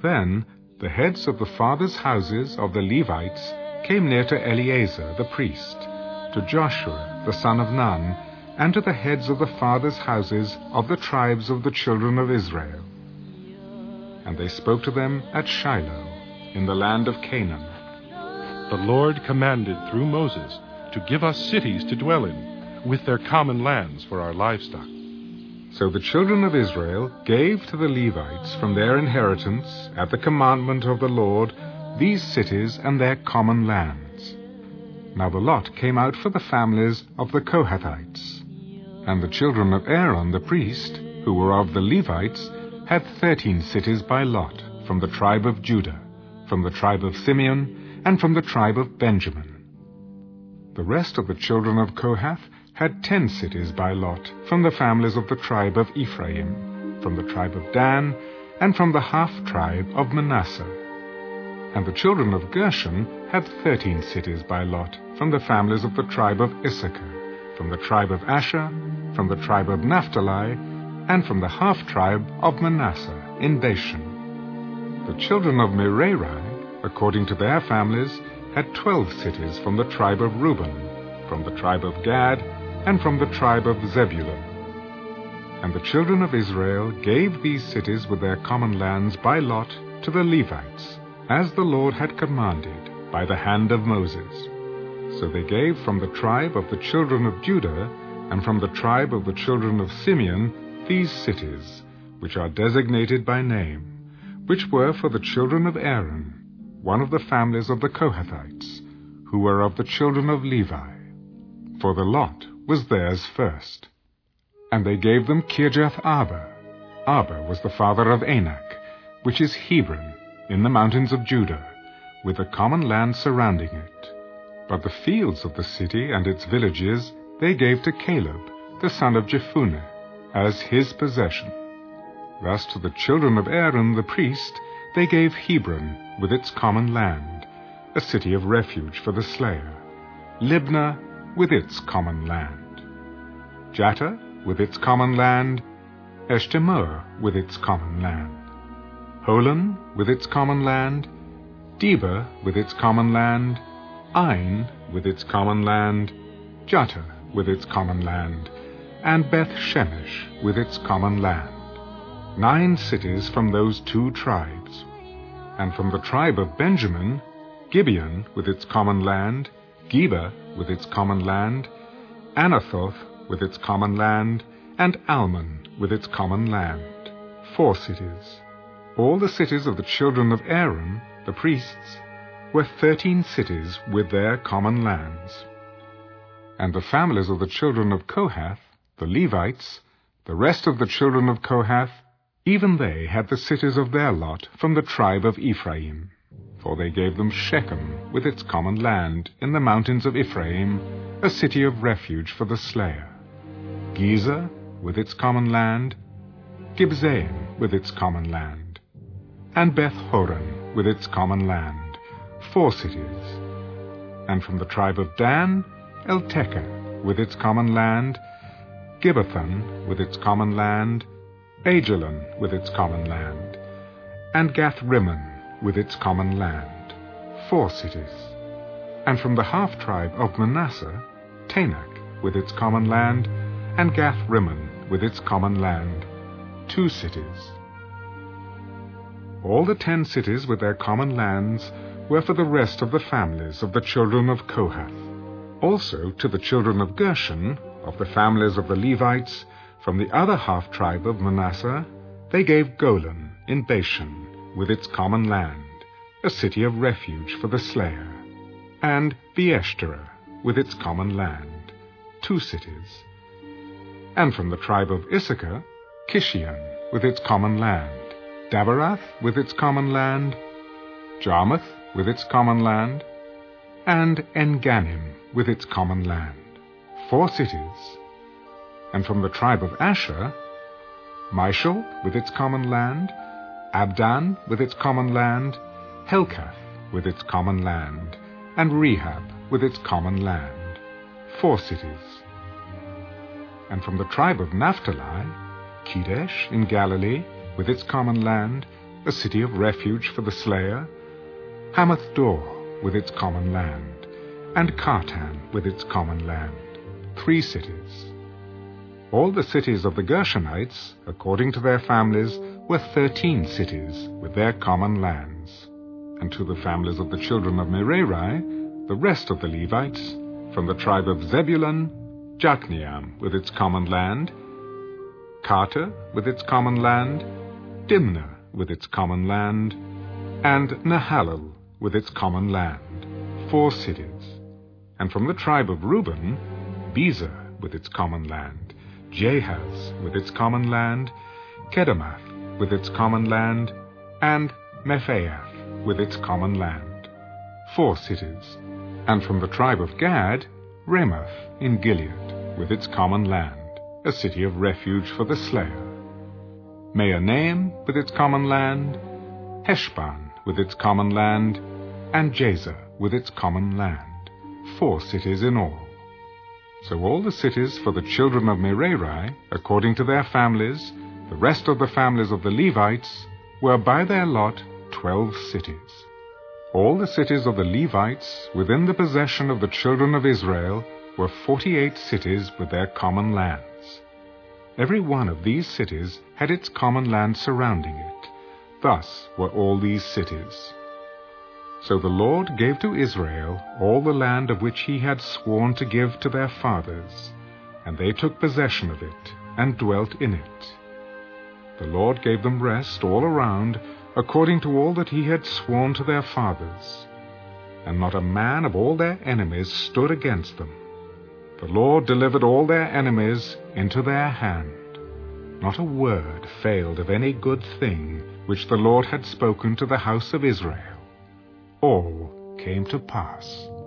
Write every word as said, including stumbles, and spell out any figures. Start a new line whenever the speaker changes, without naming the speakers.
Then the heads of the fathers' houses of the Levites came near to Eleazar the priest, to Joshua the son of Nun, and to the heads of the fathers' houses of the tribes of the children of Israel. And they spoke to them at Shiloh, in the land of Canaan.
The Lord commanded through Moses to give us cities to dwell in, with their common lands for our livestock.
So the children of Israel gave to the Levites from their inheritance, at the commandment of the Lord, these cities and their common lands. Now the lot came out for the families of the Kohathites. And the children of Aaron the priest, who were of the Levites, had thirteen cities by lot, from the tribe of Judah, from the tribe of Simeon, and from the tribe of Benjamin. The rest of the children of Kohath had ten cities by lot, from the families of the tribe of Ephraim, from the tribe of Dan, and from the half-tribe of Manasseh. And the children of Gershon had thirteen cities by lot, from the families of the tribe of Issachar, from the tribe of Asher, from the tribe of Naphtali, and from the half-tribe of Manasseh in Bashan. The children of Merari, according to their families, had twelve cities from the tribe of Reuben, from the tribe of Gad, and from the tribe of Zebulun. And the children of Israel gave these cities with their common lands by lot to the Levites, as the Lord had commanded by the hand of Moses. So they gave from the tribe of the children of Judah, and from the tribe of the children of Simeon, these cities, which are designated by name, which were for the children of Aaron, one of the families of the Kohathites, who were of the children of Levi. For the lot was theirs first. And they gave them Kirjath Arba. Arba was the father of Anak, which is Hebron, in the mountains of Judah, with the common land surrounding it. But the fields of the city and its villages they gave to Caleb, the son of Jephunneh, as his possession. Thus to the children of Aaron the priest they gave Hebron with its common land, a city of refuge for the slayer, Libnah with its common land, Jattah with its common land, Eshtemoa with its common land, Holon with its common land, Debir with its common land, Ain with its common land, Jattah with its common land, and Beth Shemesh with its common land. Nine cities from those two tribes. And from the tribe of Benjamin, Gibeon with its common land, Geba with its common land, Anathoth with its common land, and Almon with its common land. Four cities. All the cities of the children of Aaron, the priests, were thirteen cities with their common lands. And the families of the children of Kohath, the Levites, the rest of the children of Kohath, even they had the cities of their lot from the tribe of Ephraim. For they gave them Shechem with its common land in the mountains of Ephraim, a city of refuge for the slayer, Gezer with its common land, Gibzaim with its common land, and Beth-horon with its common land, four cities. And from the tribe of Dan, Eltekeh with its common land, Gibbethon with its common land, Aijalon with its common land, and Gath-rimmon with its common land, four cities. And from the half-tribe of Manasseh, Tanakh with its common land, and Gath-rimmon with its common land, two cities. All the ten cities with their common lands were for the rest of the families of the children of Kohath. Also to the children of Gershon, of the families of the Levites, from the other half-tribe of Manasseh, they gave Golan in Bashan with its common land, a city of refuge for the slayer, and Beeshterah with its common land, two cities. And from the tribe of Issachar, Kishion with its common land, Daberath with its common land, Jarmuth with its common land, and En-gannim with its common land, four cities. And from the tribe of Asher, Mishal with its common land, Abdan with its common land, Helkath with its common land, and Rehab with its common land, four cities. And from the tribe of Naphtali, Kedesh in Galilee with its common land, a city of refuge for the slayer, Hamath Dor with its common land, and Kartan with its common land, three cities. All the cities of the Gershonites, according to their families, were thirteen cities with their common lands. And to the families of the children of Merari, the rest of the Levites, from the tribe of Zebulun, Jokneam with its common land, Carter with its common land, Dimnah with its common land, and Nahalal with its common land, four cities. And from the tribe of Reuben, Bezer with its common land, Jahaz with its common land, Kedemoth with its common land, and Mephaath with its common land, four cities. And from the tribe of Gad, Ramoth in Gilead with its common land, a city of refuge for the slayer, Mahanaim with its common land, Heshbon with its common land, and Jazer with its common land, four cities in all. So all the cities for the children of Merari, according to their families, the rest of the families of the Levites, were by their lot twelve cities. All the cities of the Levites within the possession of the children of Israel were forty-eight cities with their common lands. Every one of these cities had its common land surrounding it. Thus were all these cities. So the Lord gave to Israel all the land of which he had sworn to give to their fathers, and they took possession of it, and dwelt in it. The Lord gave them rest all around, according to all that he had sworn to their fathers. And not a man of all their enemies stood against them. The Lord delivered all their enemies into their hand. Not a word failed of any good thing which the Lord had spoken to the house of Israel. All came to pass.